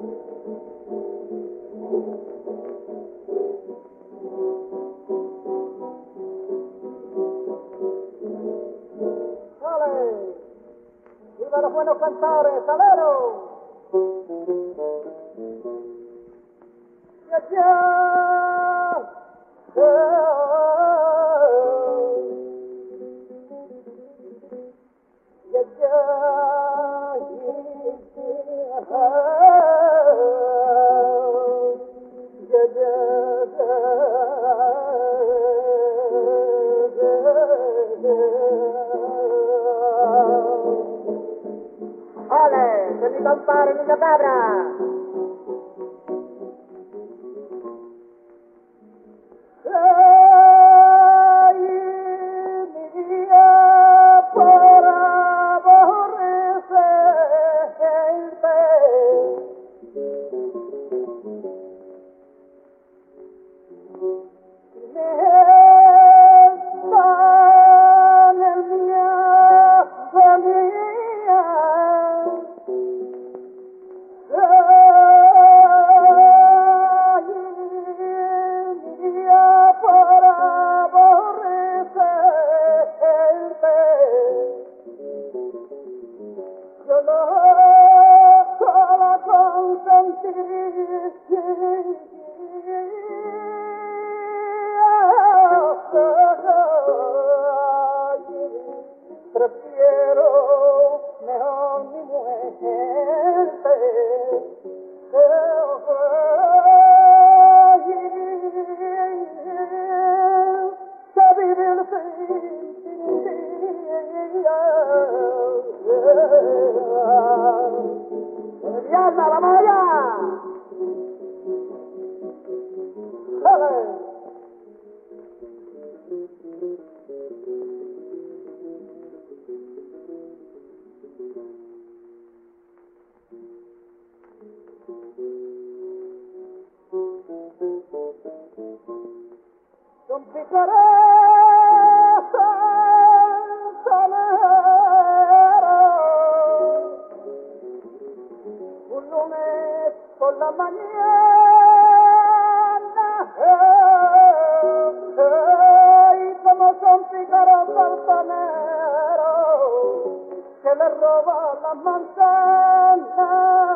¡Sale! ¡Viva los buenos cantores, salero! ¡Ya, ya! ¡Ya, ¡ole! ¡De mi compadre, mi cabra! ¡Ay, mi día por aborrecerte! Me están en mi agonía. Yo no la prefiero mejor mi muerte. Que vivir sin ¡Diana, la maya! ¡Jale! Son picaretas un lunes por la mañana, y como son pícaros altaneros que le roban las manzanas.